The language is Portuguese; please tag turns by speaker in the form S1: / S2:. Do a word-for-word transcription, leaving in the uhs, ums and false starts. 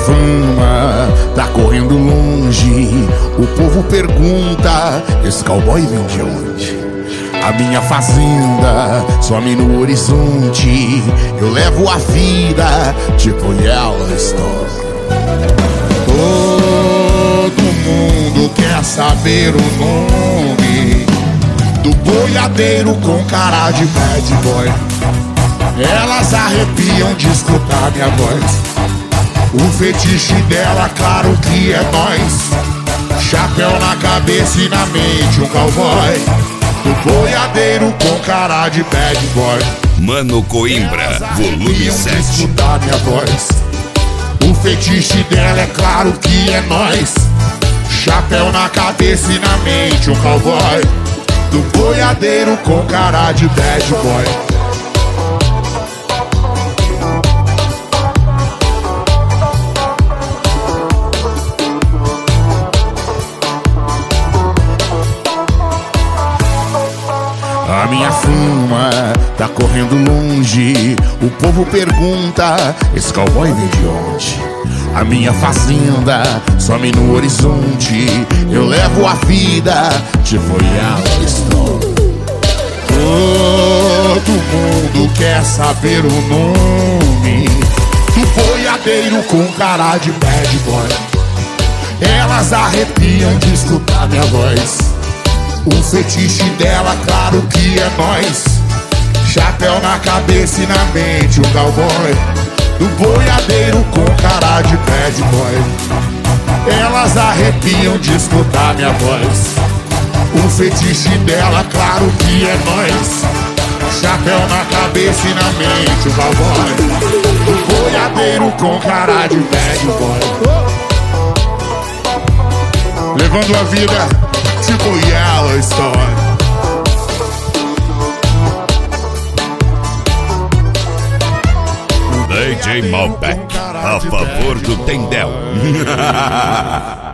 S1: fama tá correndo longe. O povo pergunta, esse cowboy vem de onde? A minha fazenda some no horizonte. Eu levo a vida tipo Yellowstone. Todo mundo quer saber o nome do boiadeiro com cara de bad boy. Elas arrepiam de escutar minha voz. O fetiche dela, claro que é nós. Chapéu na cabeça e na mente, um cowboy. O boiadeiro com cara de bad boy.
S2: Mano Coimbra, volume sete.
S1: Escutar minha voz. O fetiche dela, é claro que é nós. Chapéu na cabeça e na mente, um cowboy. Do boiadeiro com cara de bad boy. A minha fama tá correndo longe. O povo pergunta, esse cowboy vem de onde? A minha fazenda some no horizonte. Eu levo a vida tipo Yellowstone. Todo mundo quer saber o nome do boiadeiro com cara de bad boy. Elas arrepiam de escutar minha voz. O fetiche dela, claro que é nós. Chapéu na cabeça e na mente, o cowboy. Do boiadeiro com cara de bad boy. Elas arrepiam de escutar minha voz. O fetiche dela, claro que é nós. Chapéu na cabeça e na mente, o cowboy. Do boiadeiro com cara de bad boy. Levando a vida tipo Yellowstone.
S2: D J Malbec, a favor do Tendel.